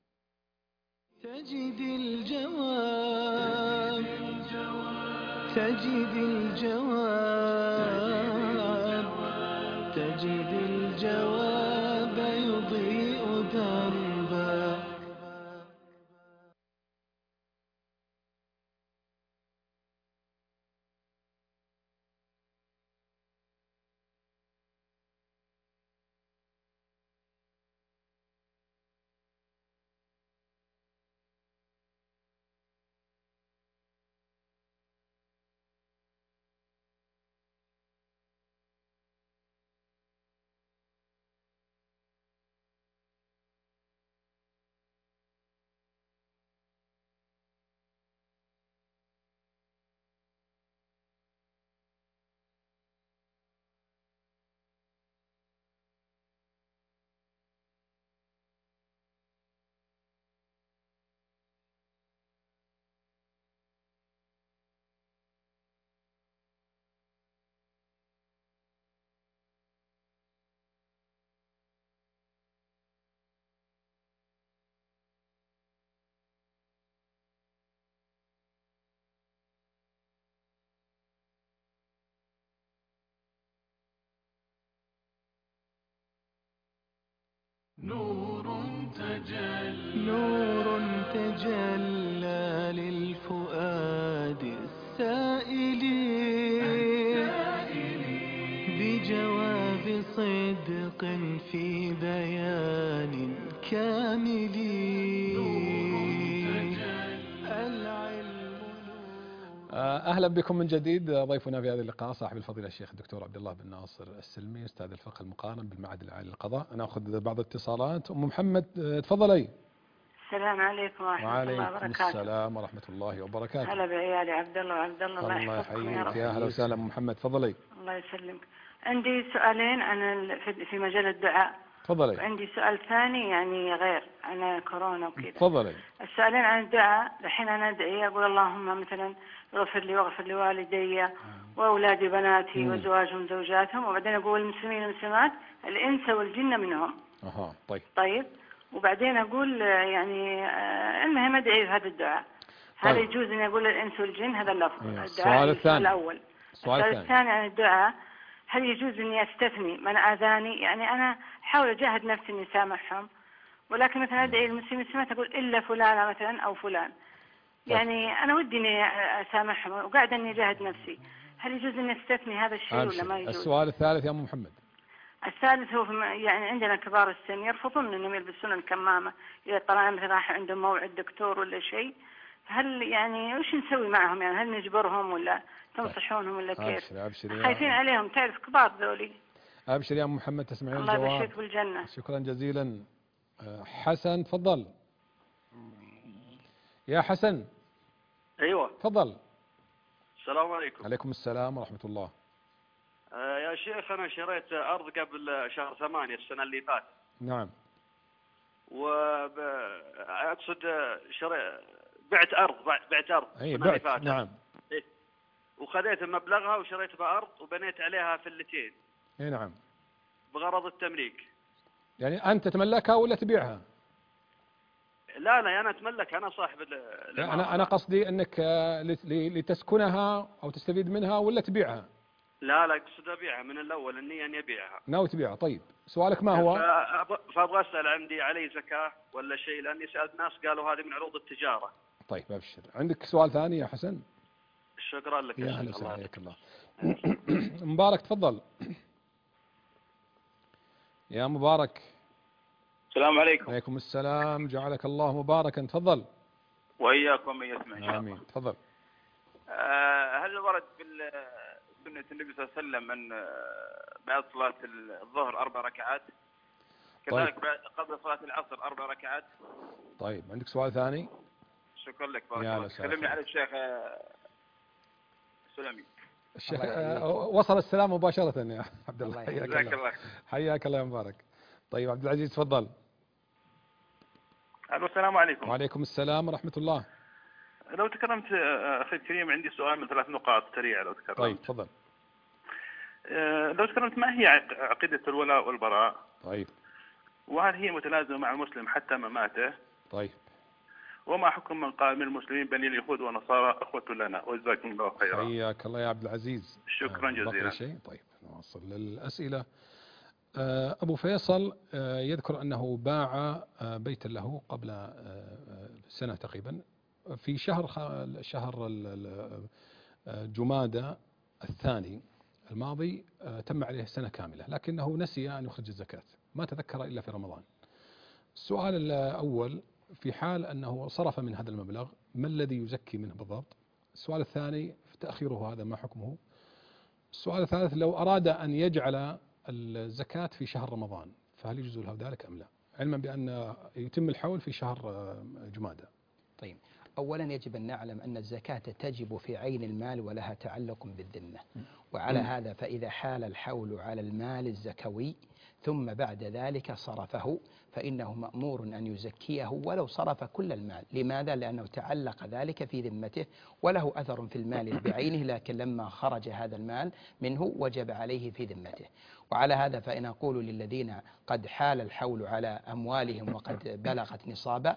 تجد الجواب تجد الجواب يضيء دربا. نور تجلى للفؤاد السائل بجواب صدق في بيان كامل. أهلا بكم من جديد. ضيفنا في هذا اللقاء صاحب الفضيلة الشيخ الدكتور عبد الله بن ناصر السلمي، أستاذ الفقه المقارن بالمعهد العالي للقضاء. نأخذ بعض الاتصالات. أم محمد تفضلي. السلام عليكم ورحمة الله وبركاته. وعليكم السلام ورحمة الله وبركاته. هلا بعيالي عبد الله وعبد الله. الله يحفظكم يا رب. يا أهلا وسهلا أم محمد، تفضلي. الله يسلمك. عندي سؤالين عن في مجال الدعاء. تفضلي. عندي سؤال ثاني يعني غير عن كورونا وكذا. تفضلي. السؤالين عن الدعاء، الحين أنا أدعي أقول اللهم مثلا اغفر لي واغفر لوالدي وأولادي بناتي وزواجهم زوجاتهم، وبعدين أقول المسلمين والمسلمات الإنس والجن منهم. طيب وبعدين أقول يعني المهم أدعي بهذا الدعاء. هل يجوز أن أقول الإنس والجن؟ هذا اللفظ. السؤال الثاني. الأول. السؤال الثاني عن الدعاء، هل يجوز أني أستثني من آذاني؟ يعني أنا أحاول أجاهد نفسي أني أسامحهم، ولكن مثلا أدعي المسلمين والمسلمات أقول إلا فلانة مثلا أو فلان، يعني أنا ودي أني أسامحهم وقاعدة أني أجاهد نفسي. هل يجوز أني أستثني هذا الشيء ولا ما يجوز؟ السؤال الثالث يا أم محمد. الثالث هو يعني عندنا كبار السن يرفضون أنهم يلبسون الكمامة إذا طلعنا مثلا راح عندهم موعد دكتور ولا شيء. هل يعني وش نسوي معهم؟ يعني هل نجبرهم ولا تنصحونهم ولا كيف؟ أبشري خايفين عليهم، تعرف كبار ذولي. أبشر يا أم محمد تسمعين الله الجواب. يبشرك بالجنة. شكرا جزيلا. حسن تفضل يا حسن. ايوه تفضل. السلام عليكم. عليكم السلام ورحمة الله. يا شيخ انا شريت ارض قبل شهر 8 السنه اللي فاتت. نعم. اقصد بعت ارض اي السنه اللي بعت. فاتت. نعم. إيه؟ وخذيت مبلغها وشريت بها ارض وبنيت عليها فلتين. اي نعم. بغرض التمليك. يعني أنت تتملكها ولا تبيعها؟ لا انا اتملك، انا صاحب أنا قصدي أنك لتسكنها أو تستفيد منها ولا تبيعها؟ لا اقصد ابيعها من الاول، النية اني ابيعها. ناوي تبيعها. طيب سؤالك ما هو؟ فابغى اسال عندي علي زكاة ولا شيء، لاني سالت ناس قالوا هذه من عروض التجارة. طيب أبشر. عندك سؤال ثاني يا حسن؟ شكرا لك. يا أهلا وسهلا حياك الله. مبارك تفضل. يا مبارك. السلام عليكم. عليكم السلام، جعلك الله مباركا. تفضل. وإياكم من يسمع. آمين. تفضل. هل ورد سنة النبي صلى الله عليه وسلم أن بعد صلاة الظهر 4 ركعات؟ كذلك طيب. قبل صلاة العصر 4 ركعات؟ طيب عندك سؤال ثاني؟ شكرا لك بارك الله. كلمني على الشيخ سلمي. الشيخ وصل السلام مباشرة يا عبد الله. حياك الله. حياك الله يا مبارك. طيب عبد العزيز تفضل. الو السلام عليكم. وعليكم السلام ورحمة الله. لو تكرمت اخي الكريم عندي سؤال من 3 نقاط سريعة لو تكرمت. طيب تفضل. لو تكرمت ما هي عقيدة الولاء والبراء؟ طيب. وهل هي متلازمة مع المسلم حتى مماته؟ طيب. وما حكم من قال من المسلمين بني اليهود والنصارى اخوة لنا؟ وجزاكم الله خيرا. حياك الله يا عبد العزيز. شكرا جزيلا. شيء؟ طيب نواصل للأسئلة. أبو فيصل يذكر أنه باع بيتا له قبل سنة تقريبا في شهر جمادى الثاني الماضي، تم عليه سنة كاملة، لكنه نسي أن يخرج الزكاة، ما تذكر إلا في رمضان. السؤال الأول، في حال أنه صرف من هذا المبلغ ما الذي يزكي منه بالضبط؟ السؤال الثاني، تأخيره هذا ما حكمه؟ السؤال الثالث، لو أراد أن يجعل الزكاة في شهر رمضان فهل يجوز له ذلك أم لا؟ علما بأن يتم الحول في شهر جمادى. طيب أولا يجب أن نعلم أن الزكاة تجب في عين المال ولها تعلق بالذمة، وعلى هذا فإذا حال الحول على المال الزكوي ثم بعد ذلك صرفه فإنه مأمور أن يزكيه ولو صرف كل المال. لماذا؟ لأنه تعلق ذلك في ذمته وله أثر في المال بعينه، لكن لما خرج هذا المال منه وجب عليه في ذمته. وعلى هذا فإن أقول للذين قد حال الحول على أموالهم وقد بلغت نصابا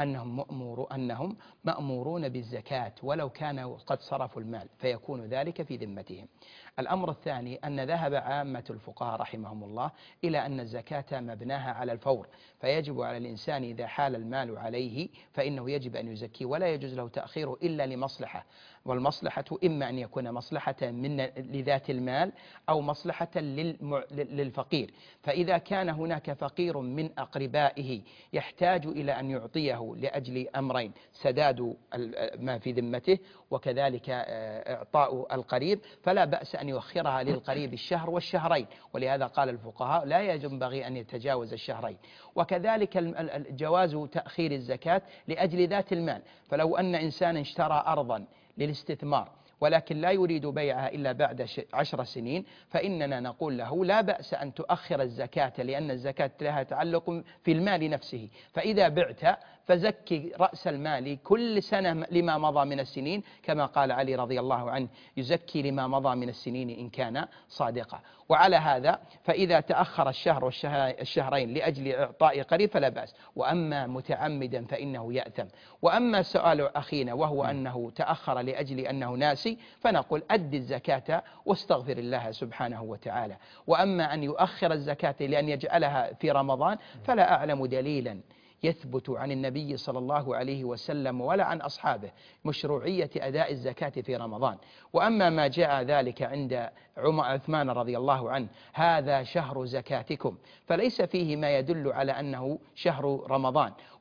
أنهم مأمورون بالزكاة ولو كانوا قد صرفوا المال، فيكون ذلك في ذمتهم. الأمر الثاني أن ذهب عامة الفقهاء رحمهم الله إلى أن الزكاة مبناها على الفور، فيجب على الإنسان إذا حال المال عليه فإنه يجب أن يزكيه، ولا يجوز له تأخيره إلا لمصلحة، والمصلحة إما أن يكون مصلحة لذات المال أو مصلحة للفقير. فإذا كان هناك فقير من أقربائه يحتاج إلى أن يعطيه لأجل أمرين: سداد ما في ذمته وكذلك إعطاء القريب، فلا بأس أن يؤخرها للقريب الشهر والشهرين، ولهذا قال الفقهاء لا ينبغي أن يتجاوز الشهرين. وكذلك جواز تأخير الزكاة لأجل ذات المال، فلو أن إنسان اشترى أرضا للاستثمار ولكن لا يريد بيعها إلا بعد 10 سنين، فإننا نقول له لا بأس أن تؤخر الزكاة، لأن الزكاة لها تعلق في المال نفسه، فإذا بعت فزكي رأس المال كل سنة لما مضى من السنين، كما قال علي رضي الله عنه: يزكي لما مضى من السنين إن كان صادقا. وعلى هذا فإذا تأخر الشهر والشهرين لأجل إعطاء قريب فلا بأس، وأما متعمدا فإنه يأثم. وأما سؤال أخينا وهو أنه تأخر لأجل أنه ناسي، فنقول أد الزكاة واستغفر الله سبحانه وتعالى. وأما أن يؤخر الزكاة لأن يجعلها في رمضان فلا أعلم دليلا يثبت عن النبي صلى الله عليه وسلم ولا عن أصحابه مشروعية أداء الزكاة في رمضان. وأما ما جاء ذلك عند عثمان رضي الله عنه: هذا شهر زكاتكم، فليس فيه ما يدل على أنه شهر رمضان.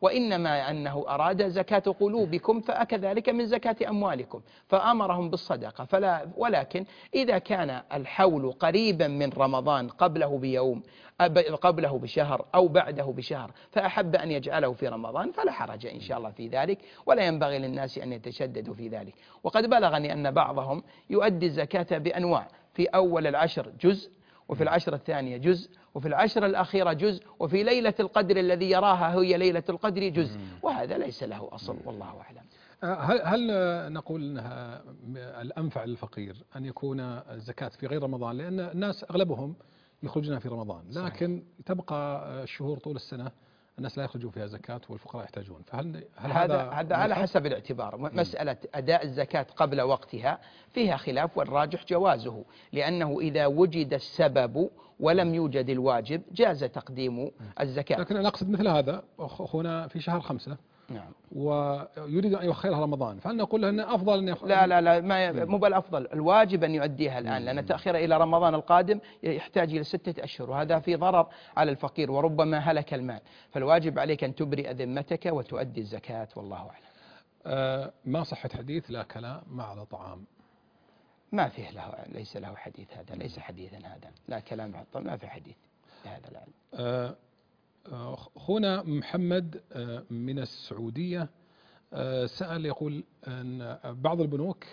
وإنما أنه أراد زكاة قلوبكم فكذلك من زكاة أموالكم، فأمرهم بالصدقة. ولكن إذا كان الحول قريبا من رمضان قبله بيوم قبله بشهر أو بعده بشهر فأحب أن يجعله في رمضان فلا حرج إن شاء الله في ذلك، ولا ينبغي للناس أن يتشددوا في ذلك. وقد بلغني أن بعضهم يؤدي الزكاة بأنواع، في أول العشر جزء، وفي العشرة الثانية جزء، وفي العشرة الأخيرة جزء، وفي ليلة القدر الذي يراها هي ليلة القدر جزء، وهذا ليس له أصل والله أعلم. هل نقول أنها الأنفع للفقير أن يكون الزكاة في غير رمضان، لأن الناس أغلبهم يخرجون في رمضان، لكن تبقى الشهور طول السنة الناس لا يخرجون فيها زكاة والفقراء يحتاجون، فهل هذا على حسب الاعتبار. مسألة أداء الزكاة قبل وقتها فيها خلاف، والراجح جوازه، لأنه إذا وجد السبب ولم يوجد الواجب جاز تقديم الزكاة. لكن أنا أقصد مثل هذا هنا في شهر 5 نعم ويريد أن يؤخرها رمضان، فهل نقول له أنه أفضل أن لا مو بالأفضل، الواجب أن يؤديها الآن، لأن تأخير إلى رمضان القادم يحتاج إلى 6 أشهر، وهذا في ضرر على الفقير وربما هلك المال، فالواجب عليك أن تبرئ ذمتك وتؤدي الزكاة والله أعلم. ما صحة حديث لا كلا مع الطعام؟ ما فيه ليس له حديث، هذا ليس حديثا، هذا لا كلام مع الطعام، ما في حديث هذا العلم. أخونا محمد من السعودية سأل يقول أن بعض البنوك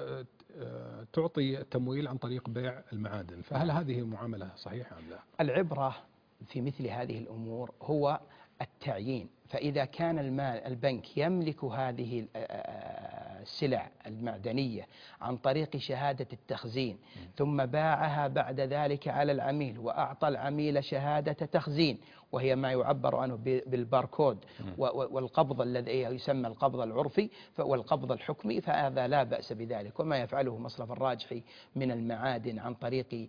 تعطي تمويل عن طريق بيع المعادن، فهل هذه معاملة صحيحة أم لا؟ العبرة في مثل هذه الأمور هو التعيين، فإذا كان البنك يملك هذه السلع المعدنية عن طريق شهادة التخزين ثم باعها بعد ذلك على العميل وأعطى العميل شهادة تخزين وهي ما يعبر عنه بالباركود والقبض الذي يسمى القبض العرفي والقبض الحكمي، فهذا لا بأس بذلك. وما يفعله مصرف الراجحي من المعادن عن طريق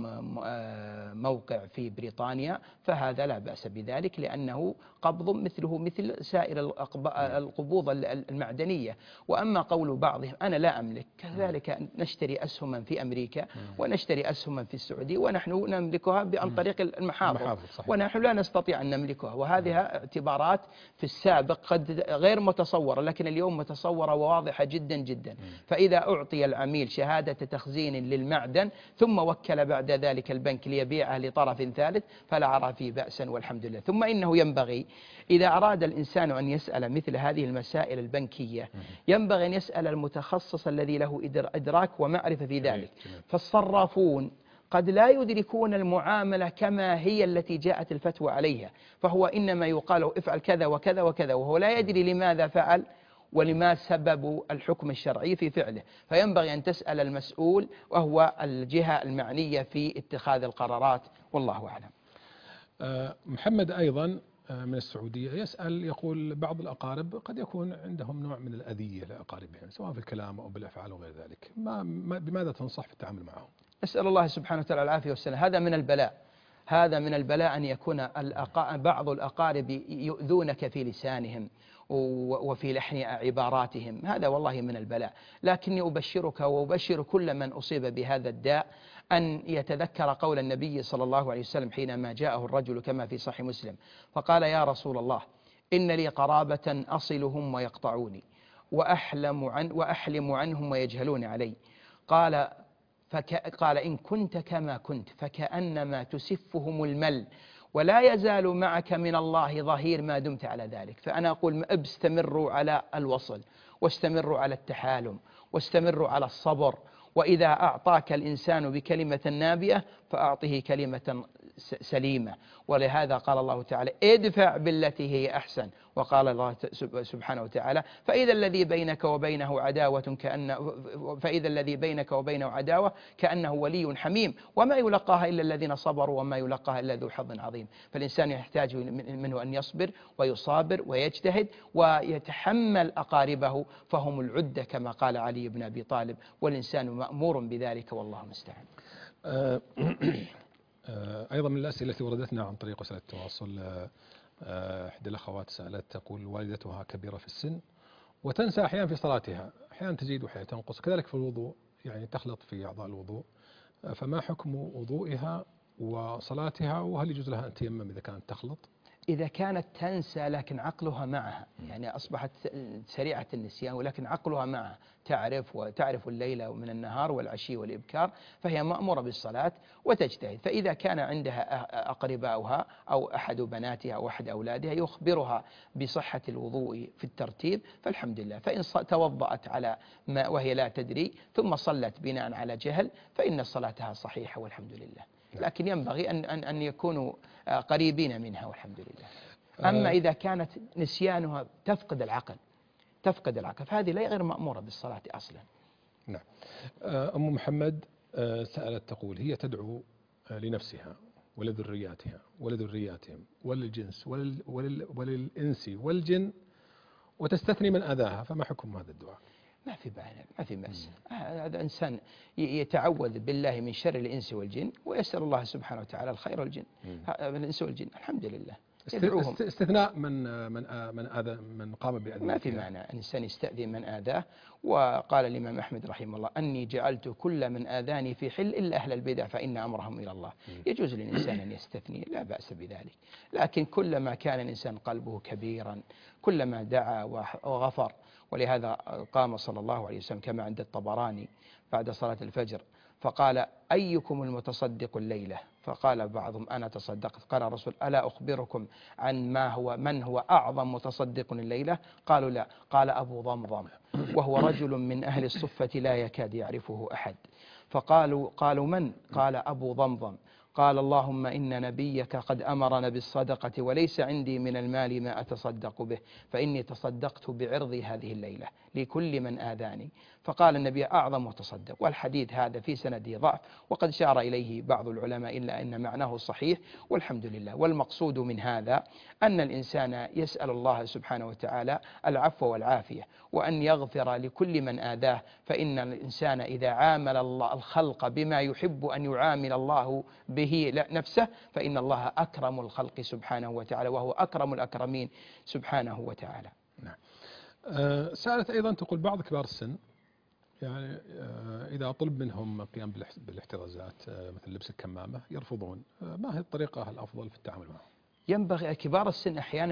موقع في بريطانيا فهذا لا بأس بذلك، لأنه قبض مثله مثل سائر القبوض المعدنية. وأما قول بعضهم أنا لا أملك، كذلك نشتري أسهما في أمريكا ونشتري أسهما في السعودية ونحن نملكها عن طريق المحافظ، ونحن لا نستطيع أن نملكها، وهذه اعتبارات في السابق قد غير متصورة لكن اليوم متصورة وواضحة جدا جدا. فإذا أعطي العميل شهادة تخزين للمعدن ثم وكل بعد ذلك البنك ليبيعه لطرف ثالث فلا أرى فيه بأسا والحمد لله. ثم إنه ينبغي إذا أراد الإنسان أن يسأل مثل هذه المسائل البنكية ينبغي أن يسأل المتخصص الذي له إدراك ومعرفة في ذلك، فالصرافون قد لا يدركون المعاملة كما هي التي جاءت الفتوى عليها، فهو إنما يقال افعل كذا وكذا وكذا وهو لا يدري لماذا فعل ولما سبب الحكم الشرعي في فعله، فينبغي أن تسأل المسؤول وهو الجهة المعنية في اتخاذ القرارات والله أعلم. محمد أيضا من السعودية يسأل يقول بعض الأقارب قد يكون عندهم نوع من الأذية لأقاربهم سواء في الكلام أو بالأفعال وغير ذلك، بماذا تنصح في التعامل معهم؟ أسأل الله سبحانه وتعالى العافية والسلام. هذا من البلاء، هذا من البلاء أن يكون بعض الأقارب يؤذونك في لسانهم وفي لحن عباراتهم، هذا والله من البلاء. لكني أبشرك وأبشر كل من أصيب بهذا الداء أن يتذكر قول النبي صلى الله عليه وسلم حينما جاءه الرجل كما في صحيح مسلم فقال يا رسول الله إن لي قرابة أصلهم ويقطعوني وأحلم عنهم ويجهلون علي، قال إن كنت كما كنت فكأنما تسفهم المل ولا يزال معك من الله ظهير ما دمت على ذلك. فأنا أقول استمروا على الوصل واستمروا على التحالم واستمروا على الصبر، وإذا أعطاك الإنسان بكلمة نابئة فأعطه كلمة سليمة، ولهذا قال الله تعالى ادفع بالتي هي أحسن، وقال الله سبحانه وتعالى فإذا الذي بينك وبينه عداوة كأنه ولي حميم وما يلقاها إلا الذين صبروا وما يلقاها إلا ذو حظ عظيم. فالإنسان يحتاج منه أن يصبر ويصابر ويجتهد ويتحمل أقاربه فهم العدة كما قال علي بن أبي طالب، والإنسان مأمور بذلك والله المستعان. أيضا من الأسئلة التي وردتنا عن طريق وسائل التواصل إحدى الأخوات سألت تقول والدتها كبيرة في السن وتنسى أحيانا في صلاتها، أحيانا تزيد وأحيانا تنقص، كذلك في الوضوء يعني تخلط في أعضاء الوضوء، فما حكم وضوئها وصلاتها وهل يجوز لها أن تيمم إذا كانت تخلط؟ إذا كانت تنسى لكن عقلها معها، يعني أصبحت سريعة النسيان ولكن عقلها معها، وتعرف الليل من النهار والعشي والإبكار، فهي مأمورة بالصلاة وتجتهد. فإذا كان عندها أقرباؤها أو أحد بناتها أو أحد أولادها يخبرها بصحة الوضوء في الترتيب فالحمد لله. فإن توضأت على ما وهي لا تدري ثم صلت بناء على جهل فإن صلاتها صحيحة والحمد لله، لكن ينبغي أن يكونوا قريبين منها والحمد لله. أما إذا كانت نسيانها تفقد العقل فهذه لا غير مأمورة بالصلاة أصلا. نعم. أم محمد سألت تقول هي تدعو لنفسها ولذرياتها ولذرياتهم وللجنس وللإنس والجن وتستثني من أذاها، فما حكم هذا الدعاء؟ ما في بأس. هذا إنسان يتعوذ بالله من شر الإنس والجن ويسأل الله سبحانه وتعالى الخير والجن الإنس والجن، الحمد لله. استثناء من قام بأذى ما في معنى الإنسان يستأذن من آذاه. وقال الإمام أحمد رحمه الله أني جعلت كل من آذاني في حل إلا أهل البدع فإن أمرهم إلى الله. يجوز للإنسان أن يستثني، لا بأس بذلك، لكن كلما كان الإنسان قلبه كبيرا كلما دعا وغفر. ولهذا قام صلى الله عليه وسلم كما عند الطبراني بعد صلاة الفجر فقال أيكم المتصدق الليلة؟ فقال بعضهم أنا تصدقت. قال الرسول ألا أخبركم عن من هو أعظم متصدق الليلة؟ قالوا لا. قال أبو ضمضم، وهو رجل من أهل الصفة لا يكاد يعرفه أحد. قالوا من؟ قال أبو ضمضم. قال اللهم إن نبيك قد أمرنا بالصدقة وليس عندي من المال ما أتصدق به فإني تصدقت بعرضي هذه الليلة لكل من آذاني. فقال النبي أعظم متصدق. والحديث هذا في سنده ضعف وقد شار إليه بعض العلماء إلا أن معناه صحيح والحمد لله. والمقصود من هذا أن الإنسان يسأل الله سبحانه وتعالى العفو والعافية وأن يغفر لكل من آذاه، فإن الإنسان إذا عامل الله الخلق بما يحب أن يعامل الله به نفسه فإن الله أكرم الخلق سبحانه وتعالى وهو أكرم الأكرمين سبحانه وتعالى. نعم. سألت أيضا تقول بعض كبار السن يعني إذا طلب منهم القيام بالاحترازات مثل لبس الكمامة يرفضون، ما هي الطريقة الأفضل في التعامل معهم؟ ينبغي كبار السن أحيانا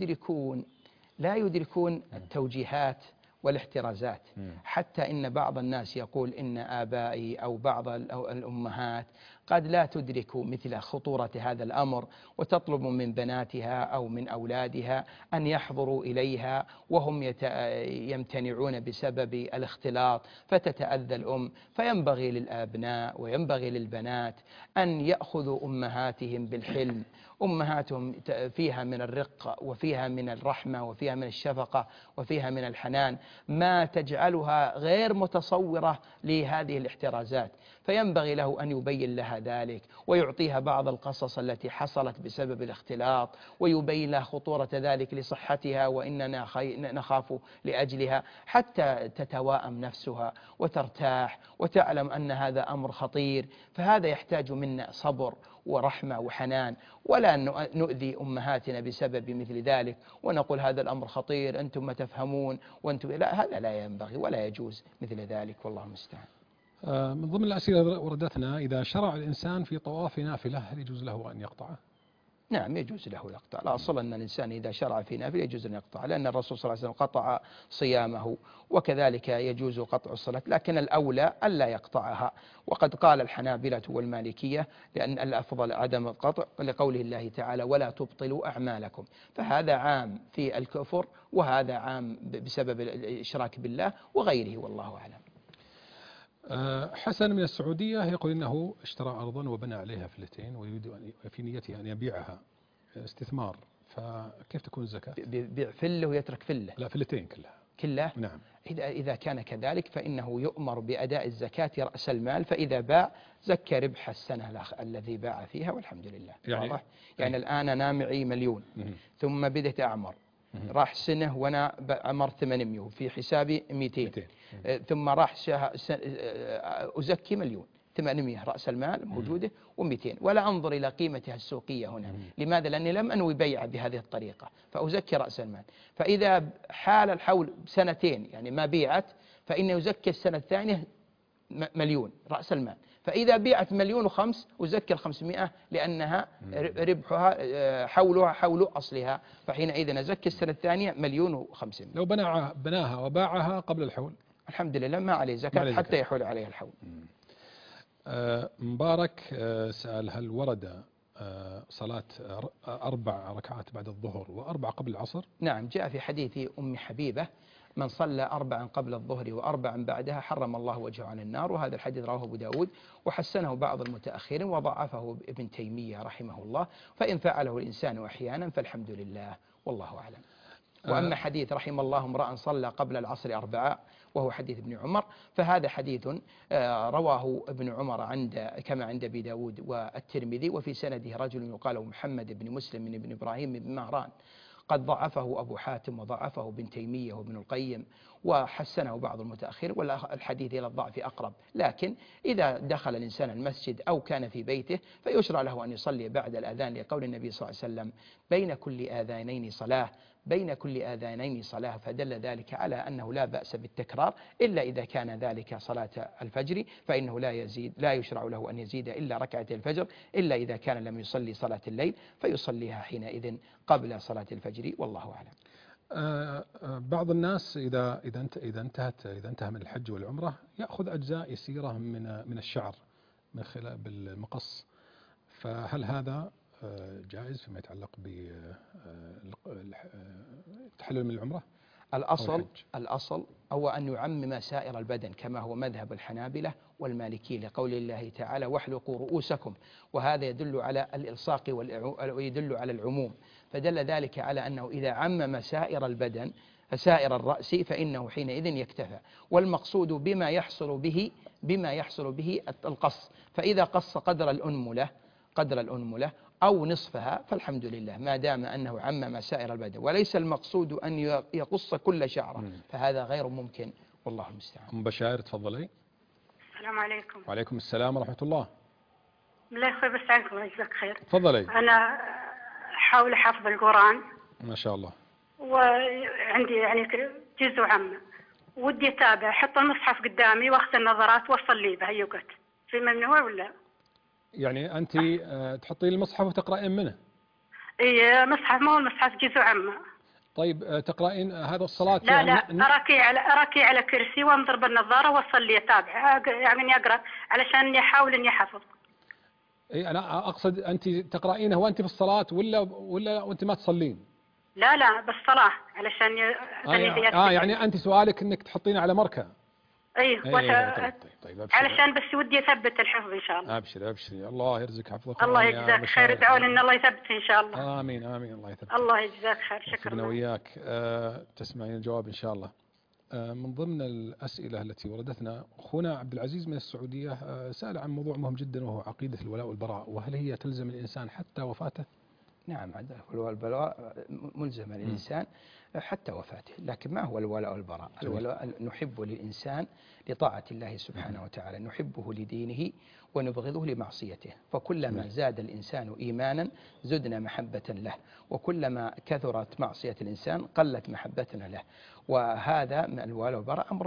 لا يدركون التوجيهات والاحترازات، حتى إن بعض الناس يقول إن آبائي أو بعض الأمهات قد لا تدرك مثل خطورة هذا الأمر وتطلب من بناتها أو من أولادها أن يحضروا إليها وهم يمتنعون بسبب الاختلاط فتتأذى الأم. فينبغي للأبناء وينبغي للبنات أن يأخذوا أمهاتهم بالحلم. أمهاتهم فيها من الرقة وفيها من الرحمة وفيها من الشفقة وفيها من الحنان ما تجعلها غير متصورة لهذه الاحترازات، فينبغي له أن يبين لها ذلك ويعطيها بعض القصص التي حصلت بسبب الاختلاط ويبين لها خطورة ذلك لصحتها وإننا نخاف لأجلها حتى تتواءم نفسها وترتاح وتعلم أن هذا أمر خطير. فهذا يحتاج منا صبر ورحمة وحنان، ولا نؤذي أمهاتنا بسبب مثل ذلك ونقول هذا الأمر خطير أنتم ما تفهمون وأنتم لا، هذا لا ينبغي ولا يجوز مثل ذلك والله المستعان. من ضمن الأسئلة وردتنا إذا شرع الإنسان في طواف نافلة هل يجوز له أن يقطعه؟ نعم يجوز له يقطع. الأصل أن الإنسان إذا شرع في نافلة يجوز أن يقطع، لأن الرسول صلى الله عليه وسلم قطع صيامه وكذلك يجوز قطع الصلاة، لكن الأولى ألا يقطعها. وقد قال الحنابلة والمالكية لأن الأفضل عدم القطع لقوله الله تعالى ولا تبطلوا أعمالكم، فهذا عام في الكفر وهذا عام بسبب الإشراك بالله وغيره والله أعلم. حسن من السعودية يقول إنه اشترى أرضا وبنى عليها فلتين ويريد في نيته أن يبيعها استثمار، فكيف تكون الزكاة؟ بيع فله ويترك فله؟ لا فلتين كلها. نعم. إذا كان كذلك فإنه يؤمر بأداء الزكاة رأس المال، فإذا باع زكى ربح السنة الذي باع فيها والحمد لله. يعني الآن أنا معي 1,000,000 ثم بدأت أعمر راح سنة وأنا عمرت 800 في حسابي 200 ثم راح أزكي 1,000,000 800 رأس المال موجودة و200 ولا أنظر إلى قيمتها السوقية هنا. لماذا؟ لأني لم أنوي بيع بهذه الطريقة فأزكي رأس المال. فإذا حال الحول سنتين يعني ما بيعت فإنه يزكي السنة الثانية 1,000,000 رأس المال، فإذا بيعت 1,000,005 وزكي 500 لأنها ربحها حول أصلها، فحينئذ أزكي السنة الثانية 1,500,000. لو بناها وباعها قبل الحول الحمد لله ما عليه زكاة حتى يحول عليها الحول. مبارك سأل: هل ورد صلاة 4 ركعات بعد الظهر و4 قبل العصر؟ نعم، جاء في حديث أم حبيبة: من صلى 4 قبل الظهر و4 بعدها حرم الله وجهه عن النار. وهذا الحديث رواه أبو داود وحسنه بعض المتأخرين وضعفه ابن تيمية رحمه الله، فإن فعله الإنسان أحيانا فالحمد لله والله أعلم. وأما حديث رحم الله امرأ صلى قبل العصر 4 وهو حديث ابن عمر، فهذا حديث رواه ابن عمر كما عند أبي داود والترمذي، وفي سنده رجل يقال محمد بن مسلم بن إبراهيم بن مهران، قد ضعفه أبو حاتم وضعفه ابن تيمية وابن القيم وحسنه بعض المتأخر، والحديث إلى الضعف أقرب. لكن إذا دخل الإنسان المسجد أو كان في بيته فيشرع له أن يصلي بعد الأذان، لقول النبي صلى الله عليه وسلم: بين كل آذانين صلاة، بين كل آذانين صلاة، فدل ذلك على أنه لا بأس بالتكرار، إلا إذا كان ذلك صلاة الفجر فإنه لا يشرع له أن يزيد إلا ركعة الفجر، إلا إذا كان لم يصلي صلاة الليل فيصليها حينئذ قبل صلاة الفجر والله أعلم. بعض الناس إذا انتهى من الحج والعمرة يأخذ أجزاء يسيرة من الشعر من خلال بالمقص، فهل هذا جائز فيما يتعلق بالتحلل من العمرة؟ الأصل هو أن يعمم سائر البدن كما هو مذهب الحنابلة والمالكي، لقول الله تعالى: واحلقوا رؤوسكم، وهذا يدل على الإلصاق ويدل على العموم، فدل ذلك على أنه إذا عمم سائر البدن سائر الرأس فإنه حينئذ يكتفى. والمقصود بما يحصل به القص، فإذا قص قدر الأنملة أو نصفها فالحمد لله، ما دام أنه عمم سائر البدن، وليس المقصود أن يقص كل شعرة، فهذا غير ممكن والله المستعان. أم بشائر تفضلي. السلام عليكم. وعليكم السلام ورحمة الله. الله يخوي بس عنكم ويجزاك خير. تفضلي. أنا أحاول حفظ القرآن ما شاء الله، وعندي يعني جزء عامة، ودي أتابع، أحط المصحف قدامي وأخذ النظرات وأصلي به أي وقت، في ممنوع ولا؟ يعني أنت تحطين المصحف وتقرأين منه؟ إيه، مصحف، ما هو المصحف، جزء عامة. طيب تقرأين هذا الصلاة؟ لا لا، أراكي على كرسي وأنظر بالنظارة وأصلي أتابع، يعني أقرأ علشان أحاول إني أحفظ. إيه، أنا أقصد أنت تقرأينه وأنت في الصلاة ولا وأنت ما تصلين؟ لا بالصلاة علشان يعني أنت سؤالك إنك تحطينه على مركة. طيب علشان بس ودي أثبت الحفظ إن شاء الله. أبشري الله يرزق حفظك. الله يجزاك خير، ادعوا لي إن الله يثبت إن شاء الله. آمين الله يثبت. الله يجزاك خير، شكرا. أنا وياك تسمعين الجواب إن شاء الله. من ضمن الأسئلة التي وردتنا أخونا عبد العزيز من السعودية سأل عن موضوع مهم جدا وهو عقيدة الولاء والبراء، وهل هي تلزم الإنسان حتى وفاته؟ نعم، الولاء والبراء ملزم الإنسان حتى وفاته، لكن ما هو الولاء والبراء؟ الولاء نحب للإنسان لطاعة الله سبحانه وتعالى، نحبه لدينه ونبغضه لمعصيته، فكلما زاد الإنسان إيمانا زدنا محبة له، وكلما كثرت معصية الإنسان قلت محبتنا له، وهذا من الولاء والبراء أمر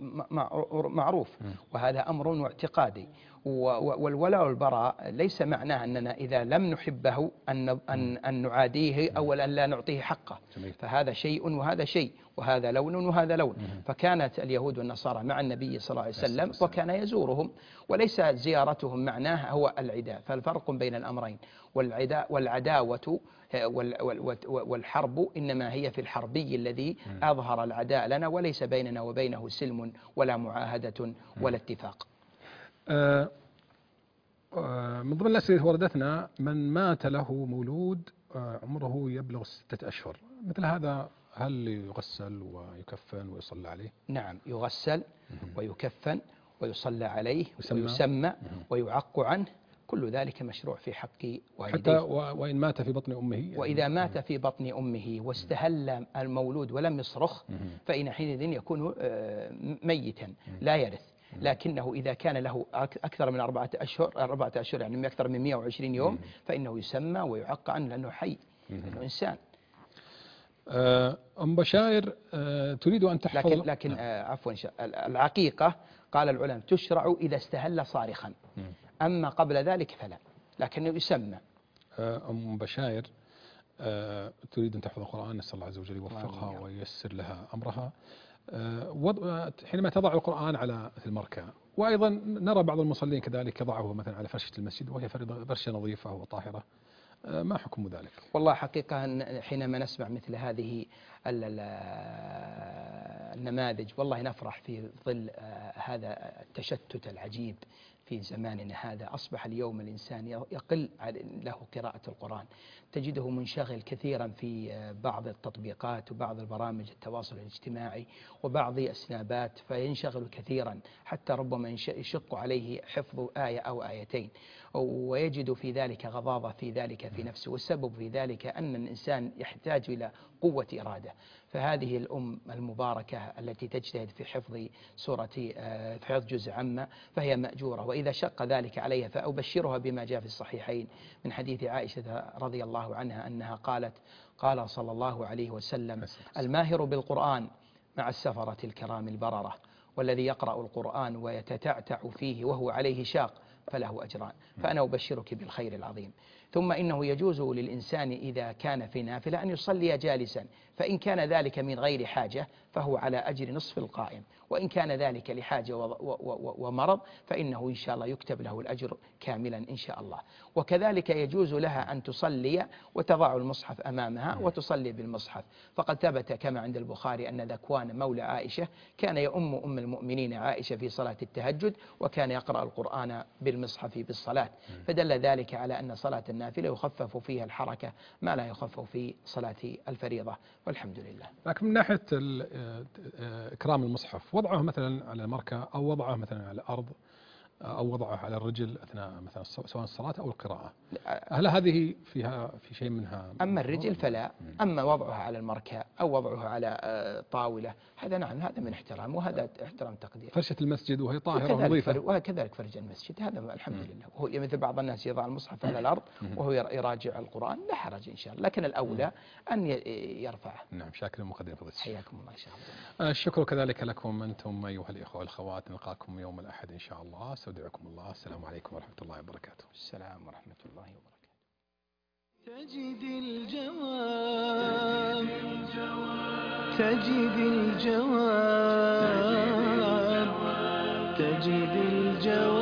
معروف، وهذا أمر اعتقادي. والولاء والبراء ليس معناه أننا إذا لم نحبه أن نعاديه أو أن لا نعطيه حقه، فهذا شيء وهذا شيء، وهذا لون وهذا لون. فكانت اليهود والنصارى مع النبي صلى الله عليه وسلم وكان يزورهم، وليس زيارتهم معناها هو العداء، فالفرق بين الأمرين، والعداوة والحرب إنما هي في الحربي الذي أظهر العداء لنا، وليس بيننا وبينه سلم ولا معاهدة ولا اتفاق. من ضمن الأسئلة وردتنا: من مات له مولود عمره يبلغ 6 أشهر، مثل هذا هل يغسل ويكفن ويصلى عليه؟ نعم، يغسل ويكفن ويصلى عليه ويسمى ويعق عنه، كل ذلك مشروع في حق والديه. حتى وإن مات في بطن أمه يعني. وإذا مات في بطن أمه واستهل المولود ولم يصرخ فإن حينئذ يكون ميتا لا يرث، لكنه إذا كان له أكثر من 4 أشهر يعني أكثر من 120 يوم فإنه يسمى ويعق عنه لأنه حي، لأنه إنسان. أم بشاير تريد أن تحفظ لكن عفوا العقيقة قال العلماء تشرع إذا استهل صارخا، أما قبل ذلك فلا، لكنه يسمى. أم بشاير تريد أن تحفظ القرآن، نسأل الله عز وجل يوفقها وييسر لها أمرها. حينما تضع القرآن على المركع، وأيضا نرى بعض المصلين كذلك يضعه مثلا على فرشة المسجد وهي فرشة نظيفة وطاهرة، ما حكم ذلك؟ والله حقيقة حينما نسمع مثل هذه النماذج والله نفرح في ظل هذا التشتت العجيب في زماننا هذا. أصبح اليوم الإنسان يقل له قراءة القرآن، تجده منشغل كثيرا في بعض التطبيقات وبعض البرامج التواصل الاجتماعي وبعض السنابات، فينشغل كثيرا حتى ربما يشق عليه حفظ آية أو آيتين، ويجد في ذلك غضاضة في ذلك في نفسه. والسبب في ذلك أن الإنسان يحتاج إلى قوة إرادة. فهذه الأم المباركة التي تجتهد في حفظ سورة في حفظ جزء عامة فهي مأجورة، وإذا شق ذلك عليها فأبشرها بما جاء في الصحيحين من حديث عائشة رضي الله عنها أنها قالت قال صلى الله عليه وسلم: الماهر بالقرآن مع السفرة الكرام البررة، والذي يقرأ القرآن ويتتعتع فيه وهو عليه شاق فله أجران. فأنا أبشرك بالخير العظيم. ثم إنه يجوز للإنسان إذا كان في نافلة أن يصلي جالسا، فإن كان ذلك من غير حاجة فهو على أجر نصف القائم، وإن كان ذلك لحاجة ومرض فإنه إن شاء الله يكتب له الأجر كاملا إن شاء الله. وكذلك يجوز لها أن تصلي وتضع المصحف أمامها وتصلي بالمصحف، فقد ثبت كما عند البخاري أن ذكوان مولى عائشة كان يؤم أم المؤمنين عائشة في صلاة التهجد، وكان يقرأ القرآن بالمصحف بالصلاة، فدل ذلك على أن صلاة النافلة يخفف فيها الحركة ما لا يخفف في صلاة الفريضة، والحمد لله. لكن من ناحية إكرام المصحف، وضعه مثلا على المركع أو وضعه مثلا على الأرض أو وضعه على الرجل أثناء مثلا سواء الصلاة أو القراءة، هل هذه فيها في شيء منها؟ أما الرجل فلا، أما وضعها على المركع أو وضعها على طاولة هذا نعم، هذا من احترام، وهذا احترام تقدير. فرشة المسجد وهي طاهرة ونظيفة، وكذلك فرج المسجد هذا الحمد لله. وهو مثل بعض الناس يضع المصحف على الأرض وهو يراجع القرآن، لا حرج إن شاء الله، لكن الأولى أن يرفعه. نعم، شاكر مقدم فضيلة. حياكم الله إن شاء الله. الشكر كذلك لكم أنتم أيها الإخوة والأخوات، نلقاكم يوم الأحد إن شاء الله، استودعكم الله، السلام عليكم ورحمة الله وبركاته. السلام ورحمة الله وبركاته. تجد الجواب تجد الجواب تجد الجواب